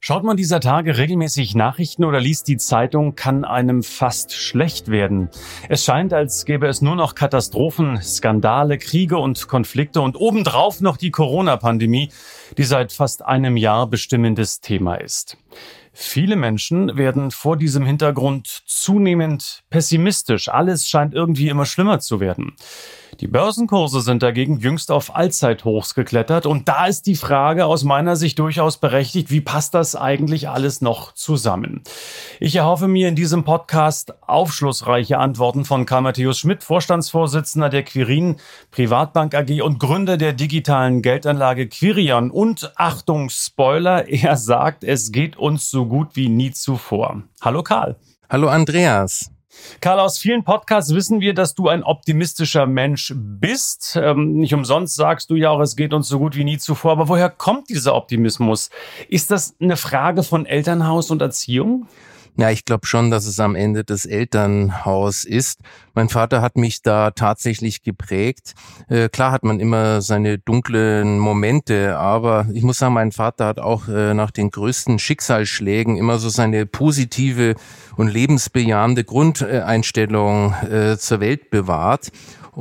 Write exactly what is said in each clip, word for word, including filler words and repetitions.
Schaut man dieser Tage regelmäßig Nachrichten oder liest die Zeitung, kann einem fast schlecht werden. Es scheint, als gäbe es nur noch Katastrophen, Skandale, Kriege und Konflikte und obendrauf noch die Corona-Pandemie, die seit fast einem Jahr bestimmendes Thema ist. Viele Menschen werden vor diesem Hintergrund zunehmend pessimistisch. Alles scheint irgendwie immer schlimmer zu werden. Die Börsenkurse sind dagegen jüngst auf Allzeithochs geklettert. Und da ist die Frage aus meiner Sicht durchaus berechtigt, wie passt das eigentlich alles noch zusammen? Ich erhoffe mir in diesem Podcast aufschlussreiche Antworten von Karl Matthäus Schmidt, Vorstandsvorsitzender der Quirin Privatbank A G und Gründer der digitalen Geldanlage Quirion. Und Achtung, Spoiler, er sagt, es geht uns so gut wie nie zuvor. Hallo Karl. Hallo Andreas. Karl, aus vielen Podcasts wissen wir, dass du ein optimistischer Mensch bist. Ähm, nicht umsonst sagst du ja auch, es geht uns so gut wie nie zuvor. Aber woher kommt dieser Optimismus? Ist das eine Frage von Elternhaus und Erziehung? Ja, ich glaube schon, dass es am Ende das Elternhaus ist. Mein Vater hat mich da tatsächlich geprägt. Äh, klar hat man immer seine dunklen Momente, aber ich muss sagen, mein Vater hat auch äh, nach den größten Schicksalsschlägen immer so seine positive und lebensbejahende Grundeinstellung äh, zur Welt bewahrt.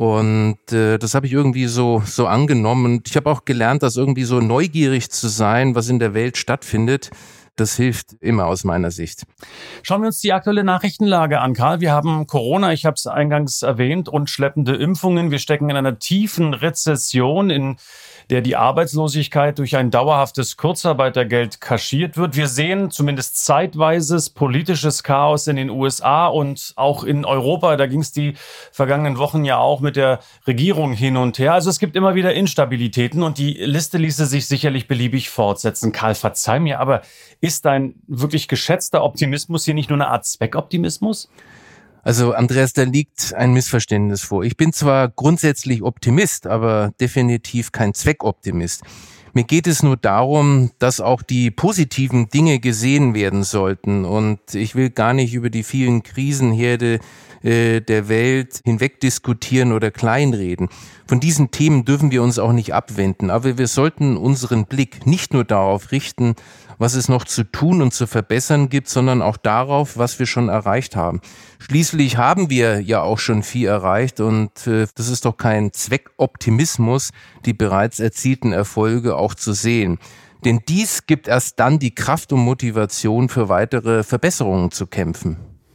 Und äh, das habe ich irgendwie so so angenommen. Und ich habe auch gelernt, dass irgendwie so neugierig zu sein, was in der Welt stattfindet, das hilft immer aus meiner Sicht. Schauen wir uns die aktuelle Nachrichtenlage an, Karl. Wir haben Corona, ich habe es eingangs erwähnt, und schleppende Impfungen. Wir stecken in einer tiefen Rezession, in der die Arbeitslosigkeit durch ein dauerhaftes Kurzarbeitergeld kaschiert wird. Wir sehen zumindest zeitweises politisches Chaos in den U S A und auch in Europa. Da ging es die vergangenen Wochen ja auch mit der Regierung hin und her. Also es gibt immer wieder Instabilitäten und die Liste ließe sich sicherlich beliebig fortsetzen. Karl, verzeih mir, aber ist dein wirklich geschätzter Optimismus hier nicht nur eine Art Zweckoptimismus? Also Andreas, da liegt ein Missverständnis vor. Ich bin zwar grundsätzlich Optimist, aber definitiv kein Zweckoptimist. Mir geht es nur darum, dass auch die positiven Dinge gesehen werden sollten. Und ich will gar nicht über die vielen Krisenherde äh, der Welt hinweg diskutieren oder kleinreden. Von diesen Themen dürfen wir uns auch nicht abwenden. Aber wir sollten unseren Blick nicht nur darauf richten, was es noch zu tun und zu verbessern gibt, sondern auch darauf, was wir schon erreicht haben. Schließlich haben wir ja auch schon viel erreicht und äh, das ist doch kein Zweckoptimismus, die bereits erzielten Erfolge auch zu sehen. Denn dies gibt erst dann die Kraft und Motivation für weitere Verbesserungen zu kämpfen.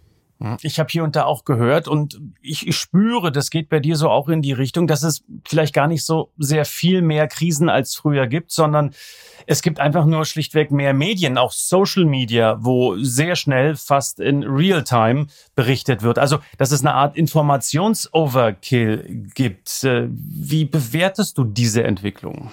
Ich habe hier und da auch gehört und ich spüre, das geht bei dir so auch in die Richtung, dass es vielleicht gar nicht so sehr viel mehr Krisen als früher gibt, sondern es gibt einfach nur schlichtweg mehr Medien, auch Social Media, wo sehr schnell, fast in Realtime berichtet wird. Also, dass es eine Art Informations-Overkill gibt. Wie bewertest du diese Entwicklung?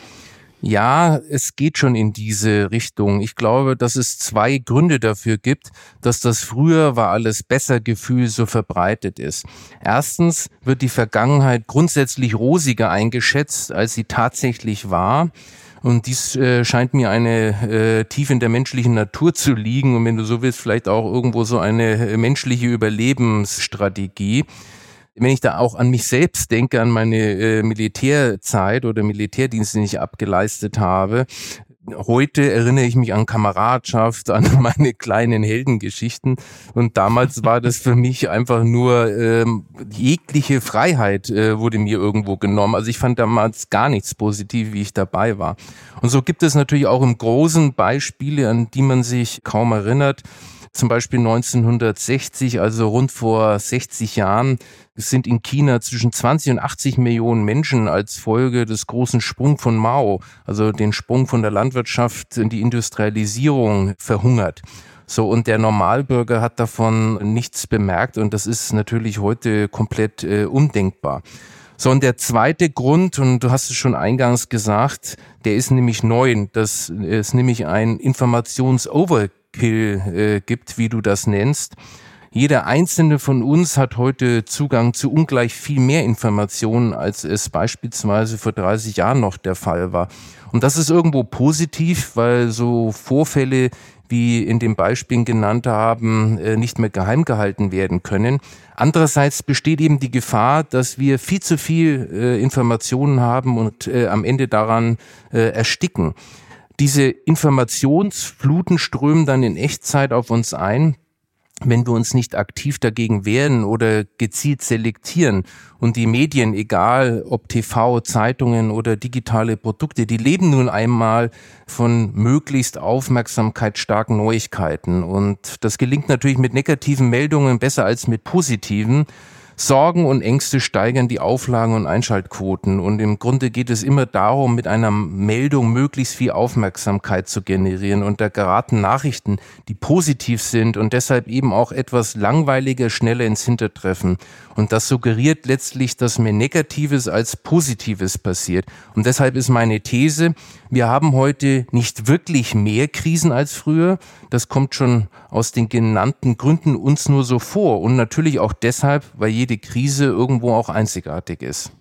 Ja, es geht schon in diese Richtung. Ich glaube, dass es zwei Gründe dafür gibt, dass das früher war alles besser Gefühl so verbreitet ist. Erstens wird die Vergangenheit grundsätzlich rosiger eingeschätzt, als sie tatsächlich war. Und dies äh, scheint mir eine äh, tief in der menschlichen Natur zu liegen und wenn du so willst, vielleicht auch irgendwo so eine äh, menschliche Überlebensstrategie. Wenn ich da auch an mich selbst denke, an meine äh, Militärzeit oder Militärdienste, die ich abgeleistet habe, heute erinnere ich mich an Kameradschaft, an meine kleinen Heldengeschichten und damals war das für mich einfach nur ähm, jegliche Freiheit äh, wurde mir irgendwo genommen. Also ich fand damals gar nichts positiv, wie ich dabei war. Und so gibt es natürlich auch im Großen Beispiele, an die man sich kaum erinnert. Zum Beispiel neunzehnhundertsechzig, also rund vor sechzig Jahren, sind in China zwischen zwanzig und achtzig Millionen Menschen als Folge des großen Sprungs von Mao, also den Sprung von der Landwirtschaft in die Industrialisierung, verhungert. So, und der Normalbürger hat davon nichts bemerkt und das ist natürlich heute komplett äh, undenkbar. So, und der zweite Grund, und du hast es schon eingangs gesagt, der ist nämlich neu, dass es nämlich ein Informations-Overkill äh, gibt, wie du das nennst. Jeder einzelne von uns hat heute Zugang zu ungleich viel mehr Informationen, als es beispielsweise vor dreißig Jahren noch der Fall war. Und das ist irgendwo positiv, weil so Vorfälle, wie in den Beispielen genannt haben, nicht mehr geheim gehalten werden können. Andererseits besteht eben die Gefahr, dass wir viel zu viel Informationen haben und am Ende daran ersticken. Diese Informationsfluten strömen dann in Echtzeit auf uns ein, wenn wir uns nicht aktiv dagegen wehren oder gezielt selektieren. Und die Medien, egal ob T V, Zeitungen oder digitale Produkte, die leben nun einmal von möglichst aufmerksamkeitsstarken Neuigkeiten. Und das gelingt natürlich mit negativen Meldungen besser als mit positiven. Sorgen und Ängste steigern die Auflagen und Einschaltquoten. Und im Grunde geht es immer darum, mit einer Meldung möglichst viel Aufmerksamkeit zu generieren. Und da geraten Nachrichten, die positiv sind und deshalb eben auch etwas langweiliger, schneller ins Hintertreffen. Und das suggeriert letztlich, dass mehr Negatives als Positives passiert. Und deshalb ist meine These, wir haben heute nicht wirklich mehr Krisen als früher. Das kommt schon aus den genannten Gründen uns nur so vor. Und natürlich auch deshalb, weil jede Krise irgendwo auch einzigartig ist.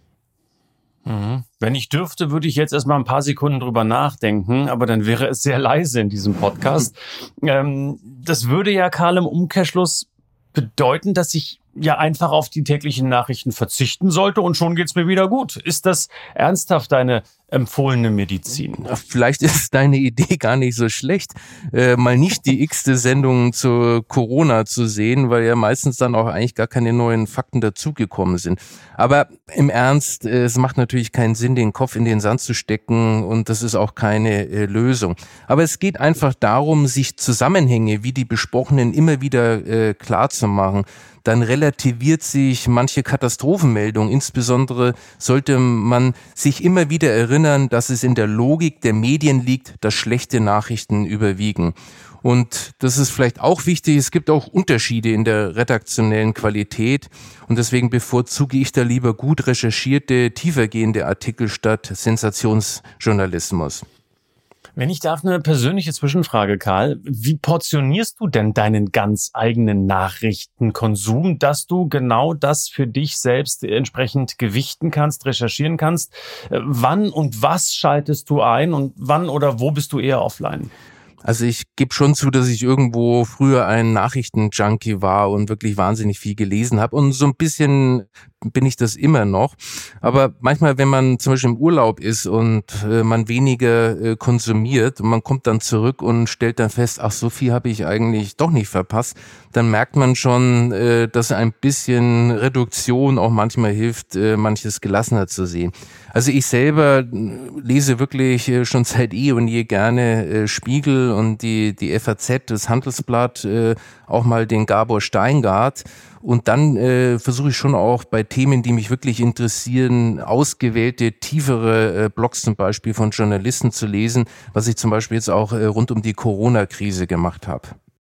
Mhm. Wenn ich dürfte, würde ich jetzt erstmal ein paar Sekunden drüber nachdenken, aber dann wäre es sehr leise in diesem Podcast. ähm, das würde ja, Karl, im Umkehrschluss bedeuten, dass ich ja einfach auf die täglichen Nachrichten verzichten sollte und schon geht's mir wieder gut. Ist das ernsthaft deine empfohlene Medizin? Vielleicht ist deine Idee gar nicht so schlecht, äh, mal nicht die x-te Sendung zu Corona zu sehen, weil ja meistens dann auch eigentlich gar keine neuen Fakten dazugekommen sind. Aber im Ernst, äh, es macht natürlich keinen Sinn, den Kopf in den Sand zu stecken und das ist auch keine äh, Lösung. Aber es geht einfach darum, sich Zusammenhänge wie die besprochenen immer wieder äh, klar zu machen. Dann relativiert sich manche Katastrophenmeldung. Insbesondere sollte man sich immer wieder erinnern, dass es in der Logik der Medien liegt, dass schlechte Nachrichten überwiegen. Und das ist vielleicht auch wichtig, es gibt auch Unterschiede in der redaktionellen Qualität und deswegen bevorzuge ich da lieber gut recherchierte, tiefergehende Artikel statt Sensationsjournalismus. Wenn ich darf, eine persönliche Zwischenfrage, Karl. Wie portionierst du denn deinen ganz eigenen Nachrichtenkonsum, dass du genau das für dich selbst entsprechend gewichten kannst, recherchieren kannst? Wann und was schaltest du ein und wann oder wo bist du eher offline? Also ich gebe schon zu, dass ich irgendwo früher ein Nachrichtenjunkie war und wirklich wahnsinnig viel gelesen habe. Und so ein bisschen bin ich das immer noch. Aber manchmal, wenn man zum Beispiel im Urlaub ist und äh, man weniger äh, konsumiert und man kommt dann zurück und stellt dann fest, ach, so viel habe ich eigentlich doch nicht verpasst, dann merkt man schon, äh, dass ein bisschen Reduktion auch manchmal hilft, äh, manches gelassener zu sehen. Also ich selber lese wirklich äh, schon seit eh und je gerne äh, Spiegel und die die F A Z, das Handelsblatt, äh, auch mal den Gabor Steingart. Und dann äh, versuche ich schon auch bei Themen, die mich wirklich interessieren, ausgewählte, tiefere äh, Blogs zum Beispiel von Journalisten zu lesen, was ich zum Beispiel jetzt auch äh, rund um die Corona-Krise gemacht habe.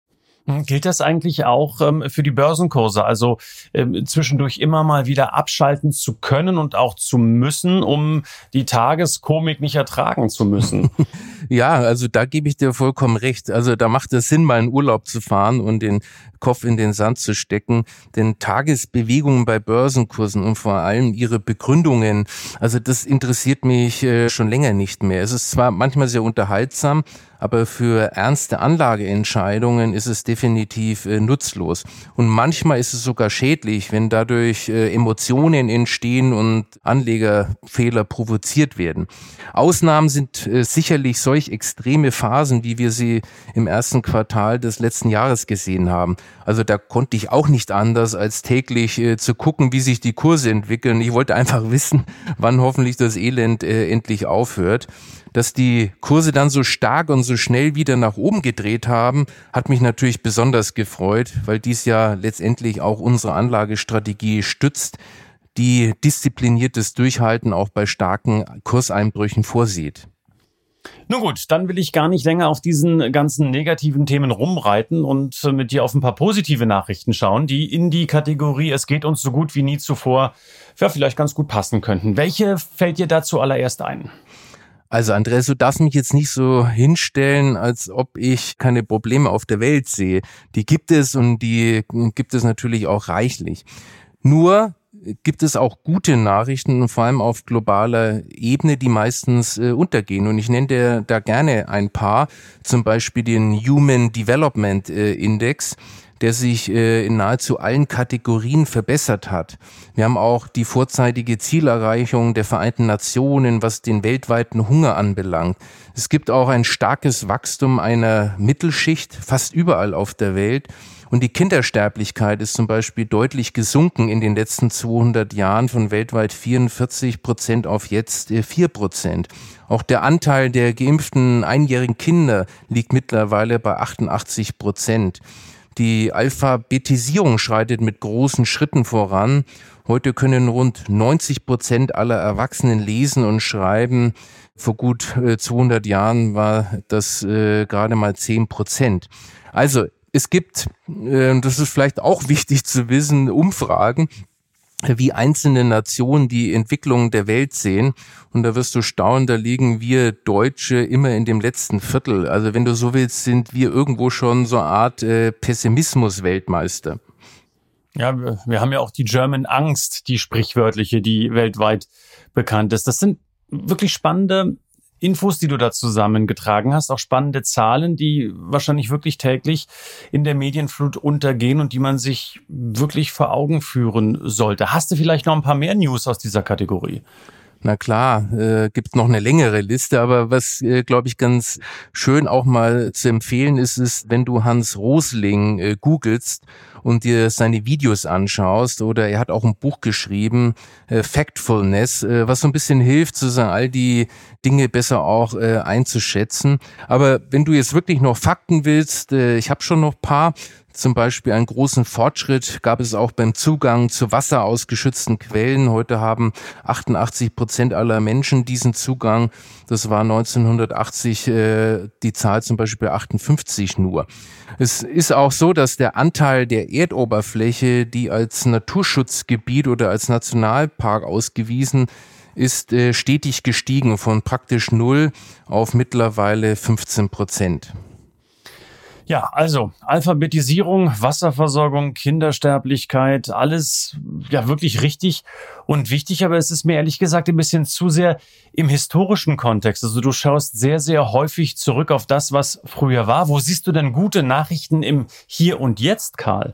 Gilt das eigentlich auch ähm, für die Börsenkurse? Also ähm, zwischendurch immer mal wieder abschalten zu können und auch zu müssen, um die Tageskomik nicht ertragen zu müssen? Ja, also da gebe ich dir vollkommen recht. Also da macht es Sinn, mal in Urlaub zu fahren und den Kopf in den Sand zu stecken. Denn Tagesbewegungen bei Börsenkursen und vor allem ihre Begründungen, also das interessiert mich äh, schon länger nicht mehr. Es ist zwar manchmal sehr unterhaltsam, aber für ernste Anlageentscheidungen ist es definitiv äh, nutzlos. Und manchmal ist es sogar schädlich, wenn dadurch äh, Emotionen entstehen und Anlegerfehler provoziert werden. Ausnahmen sind äh, sicherlich solch extreme Phasen, wie wir sie im ersten Quartal des letzten Jahres gesehen haben. Also da konnte ich auch nicht anders, als täglich äh, zu gucken, wie sich die Kurse entwickeln. Ich wollte einfach wissen, wann hoffentlich das Elend äh, endlich aufhört. Dass die Kurse dann so stark und so schnell wieder nach oben gedreht haben, hat mich natürlich besonders gefreut, weil dies ja letztendlich auch unsere Anlagestrategie stützt, die diszipliniertes Durchhalten auch bei starken Kurseinbrüchen vorsieht. Nun gut, dann will ich gar nicht länger auf diesen ganzen negativen Themen rumreiten und mit dir auf ein paar positive Nachrichten schauen, die in die Kategorie "Es geht uns so gut wie nie zuvor" ja, vielleicht ganz gut passen könnten. Welche fällt dir dazu allererst ein? Also Andreas, du darfst mich jetzt nicht so hinstellen, als ob ich keine Probleme auf der Welt sehe. Die gibt es und die gibt es natürlich auch reichlich. Nur gibt es auch gute Nachrichten und vor allem auf globaler Ebene, die meistens äh, untergehen. Und ich nenne dir da gerne ein paar, zum Beispiel den Human Development äh, Index, der sich äh, in nahezu allen Kategorien verbessert hat. Wir haben auch die vorzeitige Zielerreichung der Vereinten Nationen, was den weltweiten Hunger anbelangt. Es gibt auch ein starkes Wachstum einer Mittelschicht fast überall auf der Welt. Und die Kindersterblichkeit ist zum Beispiel deutlich gesunken in den letzten zweihundert Jahren von weltweit vierundvierzig Prozent auf jetzt vier Prozent. Auch der Anteil der geimpften einjährigen Kinder liegt mittlerweile bei achtundachtzig Prozent. Die Alphabetisierung schreitet mit großen Schritten voran. Heute können rund neunzig Prozent aller Erwachsenen lesen und schreiben. Vor gut zweihundert Jahren war das äh, gerade mal zehn Prozent. Also es gibt, äh, das ist vielleicht auch wichtig zu wissen, Umfragen, wie einzelne Nationen die Entwicklung der Welt sehen. Und da wirst du staunen, da liegen wir Deutsche immer in dem letzten Viertel. Also wenn du so willst, sind wir irgendwo schon so eine Art äh, Pessimismus-Weltmeister. Ja, wir, wir haben ja auch die German Angst, die sprichwörtliche, die weltweit bekannt ist. Das sind wirklich spannende Infos, die du da zusammengetragen hast, auch spannende Zahlen, die wahrscheinlich wirklich täglich in der Medienflut untergehen und die man sich wirklich vor Augen führen sollte. Hast du vielleicht noch ein paar mehr News aus dieser Kategorie? Na klar, äh, gibt noch eine längere Liste, aber was, äh, glaube ich, ganz schön auch mal zu empfehlen ist, ist, wenn du Hans Rosling äh, googelst und dir seine Videos anschaust, oder er hat auch ein Buch geschrieben, äh, Factfulness, äh, was so ein bisschen hilft, sozusagen all die Dinge besser auch äh, einzuschätzen. Aber wenn du jetzt wirklich noch Fakten willst, äh, ich habe schon noch ein paar. Zum Beispiel einen großen Fortschritt gab es auch beim Zugang zu Wasser aus geschützten Quellen. Heute haben achtundachtzig Prozent aller Menschen diesen Zugang. Das war neunzehnhundertachtzig äh, die Zahl zum Beispiel achtundfünfzig nur. Es ist auch so, dass der Anteil der Erdoberfläche, die als Naturschutzgebiet oder als Nationalpark ausgewiesen ist, äh, stetig gestiegen von praktisch null auf mittlerweile fünfzehn Prozent. Ja, also Alphabetisierung, Wasserversorgung, Kindersterblichkeit, alles ja wirklich richtig und wichtig, aber es ist mir ehrlich gesagt ein bisschen zu sehr im historischen Kontext. Also du schaust sehr, sehr häufig zurück auf das, was früher war. Wo siehst du denn gute Nachrichten im Hier und Jetzt, Karl?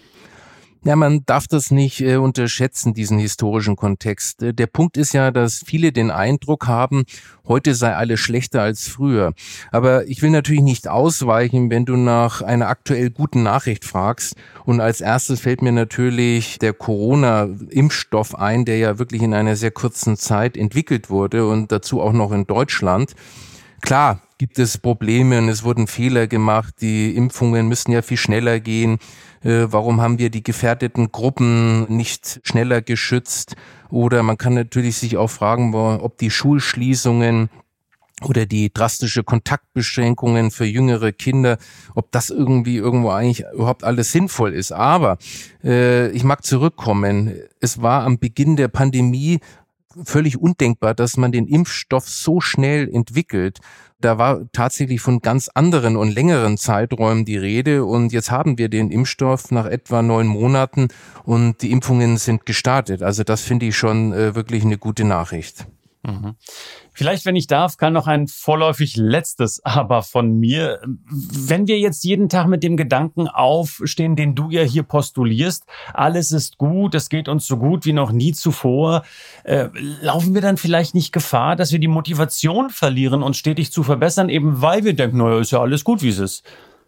Ja, man darf das nicht äh, unterschätzen, diesen historischen Kontext. Der Punkt ist ja, dass viele den Eindruck haben, heute sei alles schlechter als früher. Aber ich will natürlich nicht ausweichen, wenn du nach einer aktuell guten Nachricht fragst. Und als erstes fällt mir natürlich der Corona-Impfstoff ein, der ja wirklich in einer sehr kurzen Zeit entwickelt wurde und dazu auch noch in Deutschland. Klar gibt es Probleme und es wurden Fehler gemacht. Die Impfungen müssen ja viel schneller gehen. Äh, warum haben wir die gefährdeten Gruppen nicht schneller geschützt? Oder man kann natürlich sich auch fragen, ob die Schulschließungen oder die drastische Kontaktbeschränkungen für jüngere Kinder, ob das irgendwie irgendwo eigentlich überhaupt alles sinnvoll ist. Aber äh, ich mag zurückkommen. Es war am Beginn der Pandemie völlig undenkbar, dass man den Impfstoff so schnell entwickelt. Da war tatsächlich von ganz anderen und längeren Zeiträumen die Rede und jetzt haben wir den Impfstoff nach etwa neun Monaten und die Impfungen sind gestartet. Also das finde ich schon äh, wirklich eine gute Nachricht. Mhm. Vielleicht, wenn ich darf, kann noch ein vorläufig letztes Aber von mir. Wenn wir jetzt jeden Tag mit dem Gedanken aufstehen, den du ja hier postulierst, alles ist gut, es geht uns so gut wie noch nie zuvor, äh, laufen wir dann vielleicht nicht Gefahr, dass wir die Motivation verlieren, uns stetig zu verbessern, eben weil wir denken, naja, ist ja alles gut, wie es ist.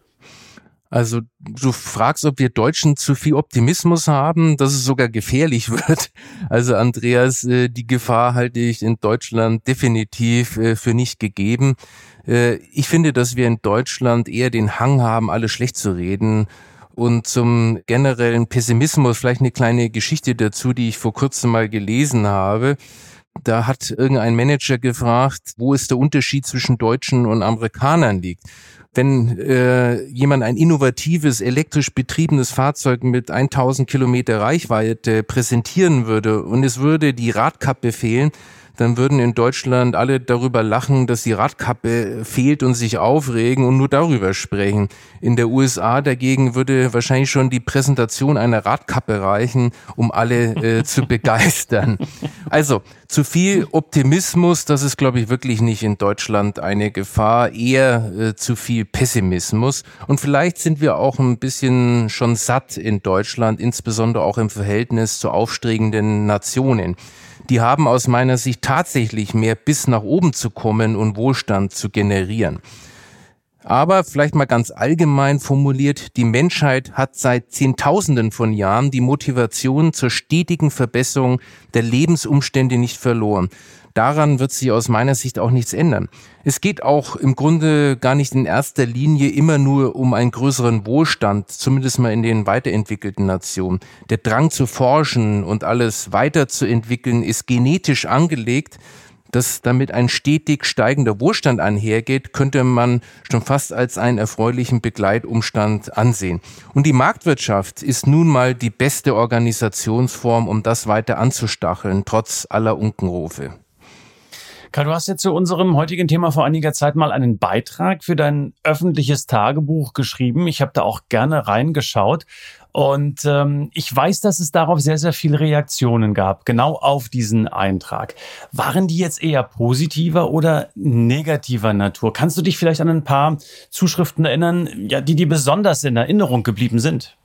Also du fragst, ob wir Deutschen zu viel Optimismus haben, dass es sogar gefährlich wird. Also Andreas, die Gefahr halte ich in Deutschland definitiv für nicht gegeben. Ich finde, dass wir in Deutschland eher den Hang haben, alles schlecht zu reden. Und zum generellen Pessimismus vielleicht eine kleine Geschichte dazu, die ich vor kurzem mal gelesen habe. Da hat irgendein Manager gefragt, wo ist der Unterschied zwischen Deutschen und Amerikanern liegt. Wenn äh, jemand ein innovatives, elektrisch betriebenes Fahrzeug mit tausend Kilometer Reichweite präsentieren würde und es würde die Radkappe fehlen, dann würden in Deutschland alle darüber lachen, dass die Radkappe fehlt und sich aufregen und nur darüber sprechen. In der U S A dagegen würde wahrscheinlich schon die Präsentation einer Radkappe reichen, um alle äh, zu begeistern. Also zu viel Optimismus, das ist, glaube ich, wirklich nicht in Deutschland eine Gefahr, eher äh, zu viel Pessimismus. Und vielleicht sind wir auch ein bisschen schon satt in Deutschland, insbesondere auch im Verhältnis zu aufstrebenden Nationen. Die haben aus meiner Sicht tatsächlich mehr Biss nach oben zu kommen und Wohlstand zu generieren. Aber vielleicht mal ganz allgemein formuliert, die Menschheit hat seit Zehntausenden von Jahren die Motivation zur stetigen Verbesserung der Lebensumstände nicht verloren. Daran wird sich aus meiner Sicht auch nichts ändern. Es geht auch im Grunde gar nicht in erster Linie immer nur um einen größeren Wohlstand, zumindest mal in den weiterentwickelten Nationen. Der Drang zu forschen und alles weiterzuentwickeln ist genetisch angelegt. Dass damit ein stetig steigender Wohlstand einhergeht, könnte man schon fast als einen erfreulichen Begleitumstand ansehen. Und die Marktwirtschaft ist nun mal die beste Organisationsform, um das weiter anzustacheln, trotz aller Unkenrufe. Karl, du hast jetzt zu unserem heutigen Thema vor einiger Zeit mal einen Beitrag für dein öffentliches Tagebuch geschrieben. Ich habe da auch gerne reingeschaut. Und ähm, ich weiß, dass es darauf sehr, sehr viele Reaktionen gab, genau auf diesen Eintrag. Waren die jetzt eher positiver oder negativer Natur? Kannst du dich vielleicht an ein paar Zuschriften erinnern, ja, die dir besonders in Erinnerung geblieben sind?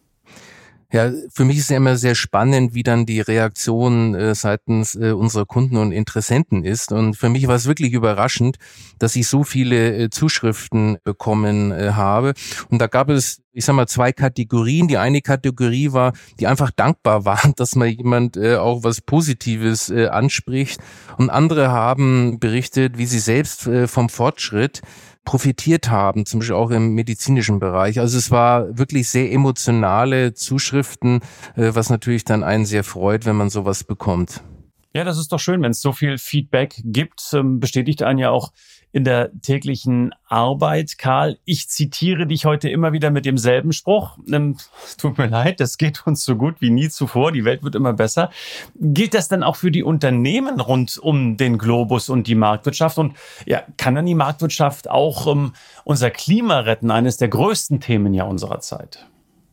Ja, für mich ist ja immer sehr spannend, wie dann die Reaktion äh, seitens äh, unserer Kunden und Interessenten ist. Und für mich war es wirklich überraschend, dass ich so viele äh, Zuschriften bekommen äh, habe. Und da gab es, ich sag mal, zwei Kategorien. Die eine Kategorie war, die einfach dankbar waren, dass mal jemand äh, auch was Positives äh, anspricht. Und andere haben berichtet, wie sie selbst äh, vom Fortschritt profitiert haben, zum Beispiel auch im medizinischen Bereich. Also es war wirklich sehr emotionale Zuschriften, was natürlich dann einen sehr freut, wenn man sowas bekommt. Ja, das ist doch schön, wenn es so viel Feedback gibt, bestätigt einen ja auch in der täglichen Arbeit. Karl, ich zitiere dich heute immer wieder mit demselben Spruch. Ähm, tut mir leid, das geht uns so gut wie nie zuvor. Die Welt wird immer besser. Gilt das dann auch für die Unternehmen rund um den Globus und die Marktwirtschaft? Und ja, kann dann die Marktwirtschaft auch ähm, unser Klima retten? Eines der größten Themen ja unserer Zeit.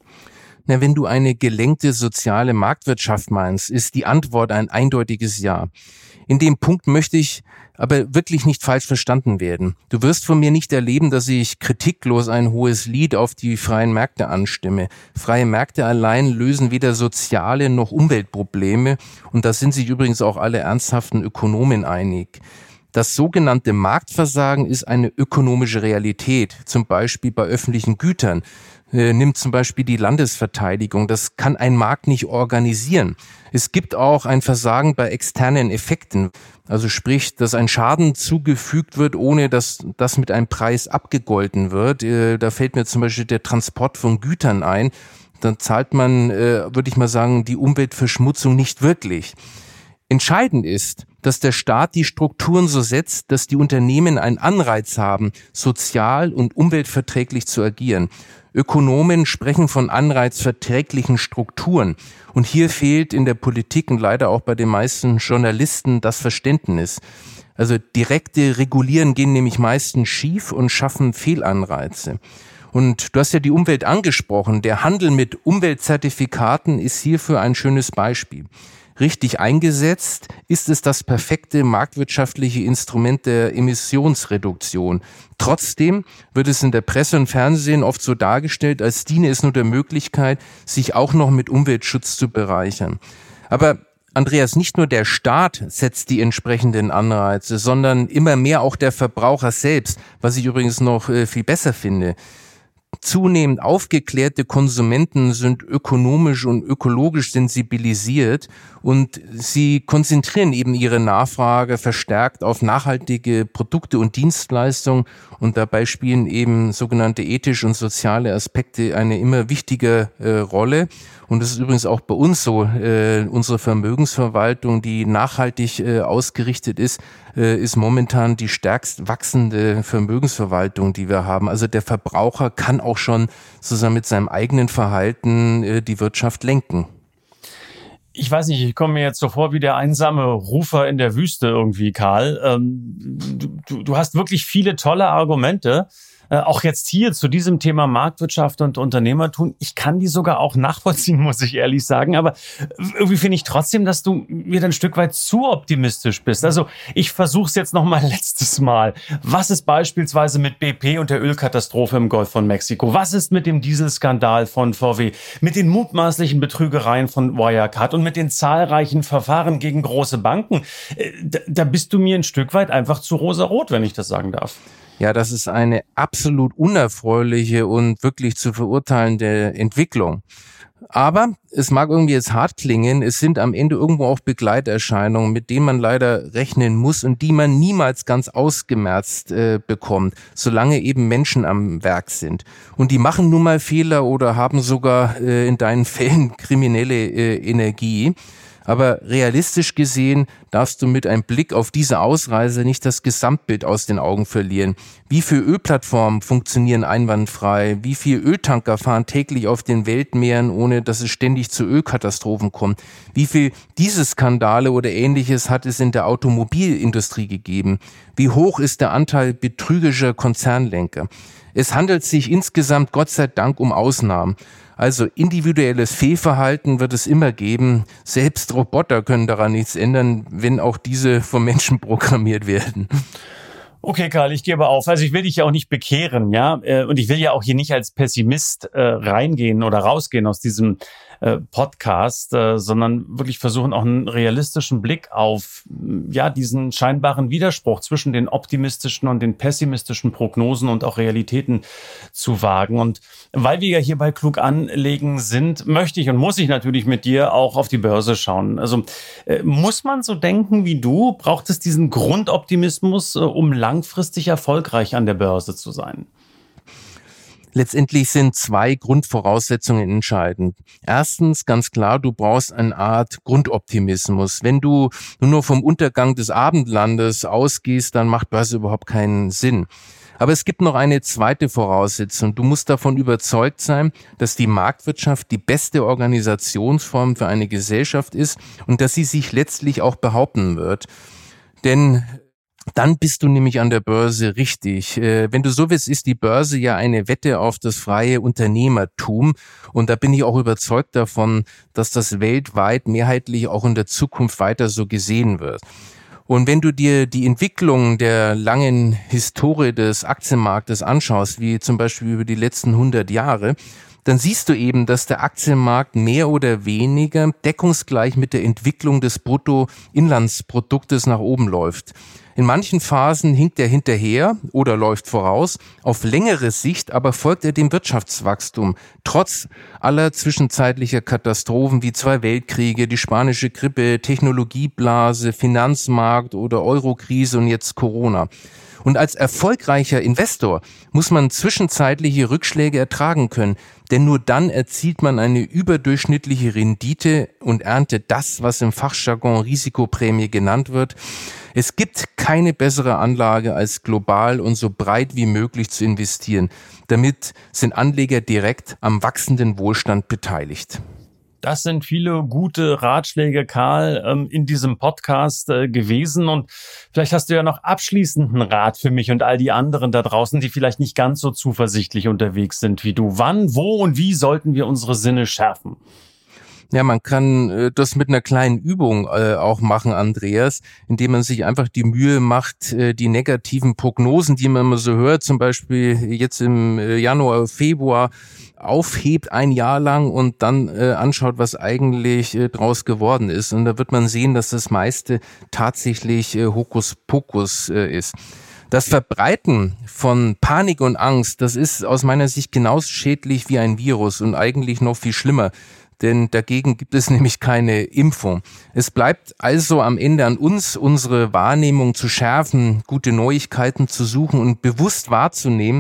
Na, wenn du eine gelenkte soziale Marktwirtschaft meinst, ist die Antwort ein eindeutiges Ja. In dem Punkt möchte ich aber wirklich nicht falsch verstanden werden. Du wirst von mir nicht erleben, dass ich kritiklos ein hohes Lied auf die freien Märkte anstimme. Freie Märkte allein lösen weder soziale noch Umweltprobleme, und da sind sich übrigens auch alle ernsthaften Ökonomen einig. Das sogenannte Marktversagen ist eine ökonomische Realität, zum Beispiel bei öffentlichen Gütern. Äh, nimmt zum Beispiel die Landesverteidigung. Das kann ein Markt nicht organisieren. Es gibt auch ein Versagen bei externen Effekten. Also sprich, dass ein Schaden zugefügt wird, ohne dass das mit einem Preis abgegolten wird. Äh, da fällt mir zum Beispiel der Transport von Gütern ein. Dann zahlt man, äh, würde ich mal sagen, die Umweltverschmutzung nicht wirklich. Entscheidend ist, dass der Staat die Strukturen so setzt, dass die Unternehmen einen Anreiz haben, sozial und umweltverträglich zu agieren. Ökonomen sprechen von anreizverträglichen Strukturen. Und hier fehlt in der Politik und leider auch bei den meisten Journalisten das Verständnis. Also direkte Regulieren gehen nämlich meistens schief und schaffen Fehlanreize. Und du hast ja die Umwelt angesprochen. Der Handel mit Umweltzertifikaten ist hierfür ein schönes Beispiel. Richtig eingesetzt ist es das perfekte marktwirtschaftliche Instrument der Emissionsreduktion. Trotzdem wird es in der Presse und Fernsehen oft so dargestellt, als diene es nur der Möglichkeit, sich auch noch mit Umweltschutz zu bereichern. Aber Andreas, nicht nur der Staat setzt die entsprechenden Anreize, sondern immer mehr auch der Verbraucher selbst, was ich übrigens noch äh, viel besser finde. Zunehmend aufgeklärte Konsumenten sind ökonomisch und ökologisch sensibilisiert und sie konzentrieren eben ihre Nachfrage verstärkt auf nachhaltige Produkte und Dienstleistungen, und dabei spielen eben sogenannte ethische und soziale Aspekte eine immer wichtige äh, Rolle. Und das ist übrigens auch bei uns so. Äh, unsere Vermögensverwaltung, die nachhaltig äh, ausgerichtet ist, äh, ist momentan die stärkst wachsende Vermögensverwaltung, die wir haben. Also der Verbraucher kann auch schon zusammen mit seinem eigenen Verhalten äh, die Wirtschaft lenken. Ich weiß nicht, ich komme mir jetzt so vor wie der einsame Rufer in der Wüste irgendwie, Karl. Ähm, du, du hast wirklich viele tolle Argumente. Äh, auch jetzt hier zu diesem Thema Marktwirtschaft und Unternehmertum. Ich kann die sogar auch nachvollziehen, muss ich ehrlich sagen. Aber irgendwie finde ich trotzdem, dass du wieder ein Stück weit zu optimistisch bist. Also ich versuche es jetzt noch mal letztes Mal. Was ist beispielsweise mit B P und der Ölkatastrophe im Golf von Mexiko? Was ist mit dem Dieselskandal von V W? Mit den mutmaßlichen Betrügereien von Wirecard und mit den zahlreichen Verfahren gegen große Banken? Da, da bist du mir ein Stück weit einfach zu rosarot, wenn ich das sagen darf. Ja, das ist eine absolut unerfreuliche und wirklich zu verurteilende Entwicklung. Aber es mag irgendwie jetzt hart klingen, es sind am Ende irgendwo auch Begleiterscheinungen, mit denen man leider rechnen muss und die man niemals ganz ausgemerzt äh, bekommt, solange eben Menschen am Werk sind. Und die machen nun mal Fehler oder haben sogar äh, in deinen Fällen kriminelle äh, Energie. Aber realistisch gesehen darfst du mit einem Blick auf diese Ausreise nicht das Gesamtbild aus den Augen verlieren. Wie viele Ölplattformen funktionieren einwandfrei? Wie viele Öltanker fahren täglich auf den Weltmeeren, ohne dass es ständig zu Ölkatastrophen kommt? Wie viel Dieselskandale oder Ähnliches hat es in der Automobilindustrie gegeben? Wie hoch ist der Anteil betrügerischer Konzernlenker? Es handelt sich insgesamt Gott sei Dank um Ausnahmen. Also individuelles Fehlverhalten wird es immer geben. Selbst Roboter können daran nichts ändern, wenn auch diese vom Menschen programmiert werden. Okay, Karl, ich gebe auf. Also ich will dich ja auch nicht bekehren, ja. Und ich will ja auch hier nicht als Pessimist äh, reingehen oder rausgehen aus diesem äh, Podcast, äh, sondern wirklich versuchen, auch einen realistischen Blick auf ja diesen scheinbaren Widerspruch zwischen den optimistischen und den pessimistischen Prognosen und auch Realitäten zu wagen. Und weil wir ja hier bei Klug anlegen sind, möchte ich und muss ich natürlich mit dir auch auf die Börse schauen. Also äh, muss man so denken wie du? Braucht es diesen Grundoptimismus, äh, um langfristig erfolgreich an der Börse zu sein? Letztendlich sind zwei Grundvoraussetzungen entscheidend. Erstens, ganz klar, du brauchst eine Art Grundoptimismus. Wenn du nur vom Untergang des Abendlandes ausgehst, dann macht Börse überhaupt keinen Sinn. Aber es gibt noch eine zweite Voraussetzung. Du musst davon überzeugt sein, dass die Marktwirtschaft die beste Organisationsform für eine Gesellschaft ist und dass sie sich letztlich auch behaupten wird. Denn dann bist du nämlich an der Börse richtig. Wenn du so willst, ist die Börse ja eine Wette auf das freie Unternehmertum. Und da bin ich auch überzeugt davon, dass das weltweit mehrheitlich auch in der Zukunft weiter so gesehen wird. Und wenn du dir die Entwicklung der langen Historie des Aktienmarktes anschaust, wie zum Beispiel über die letzten hundert Jahre, dann siehst du eben, dass der Aktienmarkt mehr oder weniger deckungsgleich mit der Entwicklung des Bruttoinlandsproduktes nach oben läuft. In manchen Phasen hinkt er hinterher oder läuft voraus. Auf längere Sicht aber folgt er dem Wirtschaftswachstum, trotz aller zwischenzeitlicher Katastrophen wie zwei Weltkriege, die spanische Grippe, Technologieblase, Finanzmarkt oder Eurokrise und jetzt Corona. Und als erfolgreicher Investor muss man zwischenzeitliche Rückschläge ertragen können, denn nur dann erzielt man eine überdurchschnittliche Rendite und erntet das, was im Fachjargon Risikoprämie genannt wird. Es gibt keine bessere Anlage, als global und so breit wie möglich zu investieren. Damit sind Anleger direkt am wachsenden Wohlstand beteiligt. Das sind viele gute Ratschläge, Karl, in diesem Podcast gewesen. Und vielleicht hast du ja noch abschließenden Rat für mich und all die anderen da draußen, die vielleicht nicht ganz so zuversichtlich unterwegs sind wie du. Wann, wo und wie sollten wir unsere Sinne schärfen? Ja, man kann äh, das mit einer kleinen Übung äh, auch machen, Andreas, indem man sich einfach die Mühe macht, äh, die negativen Prognosen, die man immer so hört, zum Beispiel jetzt im äh, Januar, Februar, aufhebt ein Jahr lang und dann äh, anschaut, was eigentlich äh, draus geworden ist. Und da wird man sehen, dass das meiste tatsächlich äh, Hokuspokus äh, ist. Das Verbreiten von Panik und Angst, das ist aus meiner Sicht genauso schädlich wie ein Virus und eigentlich noch viel schlimmer. Denn dagegen gibt es nämlich keine Impfung. Es bleibt also am Ende an uns, unsere Wahrnehmung zu schärfen, gute Neuigkeiten zu suchen und bewusst wahrzunehmen,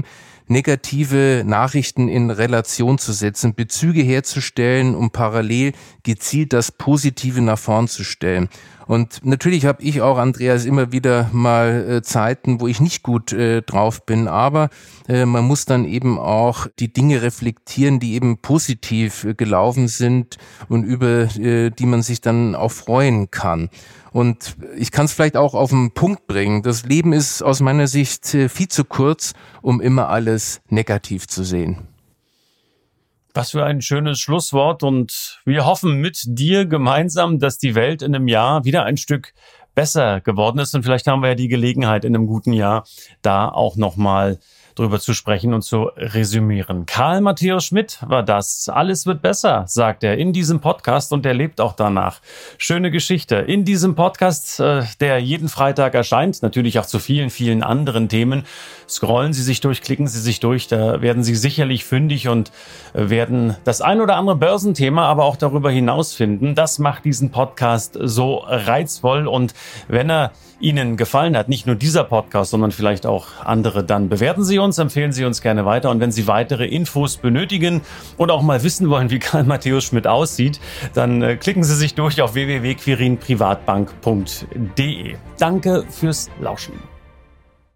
negative Nachrichten in Relation zu setzen, Bezüge herzustellen, um parallel gezielt das Positive nach vorn zu stellen. Und natürlich habe ich auch, Andreas, immer wieder mal äh, Zeiten, wo ich nicht gut äh, drauf bin, aber äh, man muss dann eben auch die Dinge reflektieren, die eben positiv äh, gelaufen sind und über äh, die man sich dann auch freuen kann. Und ich kann es vielleicht auch auf den Punkt bringen. Das Leben ist aus meiner Sicht äh, viel zu kurz, um immer alles negativ zu sehen. Was für ein schönes Schlusswort, und wir hoffen mit dir gemeinsam, dass die Welt in einem Jahr wieder ein Stück besser geworden ist, und vielleicht haben wir ja die Gelegenheit, in einem guten Jahr da auch nochmal drüber zu sprechen und zu resümieren. Karl Matthäus Schmidt war das. Alles wird besser, sagt er in diesem Podcast, und er lebt auch danach. Schöne Geschichte. In diesem Podcast, äh, der jeden Freitag erscheint, natürlich auch zu vielen, vielen anderen Themen. Scrollen Sie sich durch, klicken Sie sich durch, da werden Sie sicherlich fündig und äh, werden das ein oder andere Börsenthema aber auch darüber hinaus finden. Das macht diesen Podcast so reizvoll, und wenn er Ihnen gefallen hat, nicht nur dieser Podcast, sondern vielleicht auch andere, dann bewerten Sie uns, empfehlen Sie uns gerne weiter. Und wenn Sie weitere Infos benötigen oder auch mal wissen wollen, wie Karl Matthäus Schmidt aussieht, dann äh, klicken Sie sich durch auf w w w punkt quirin privatbank punkt d e. Danke fürs Lauschen.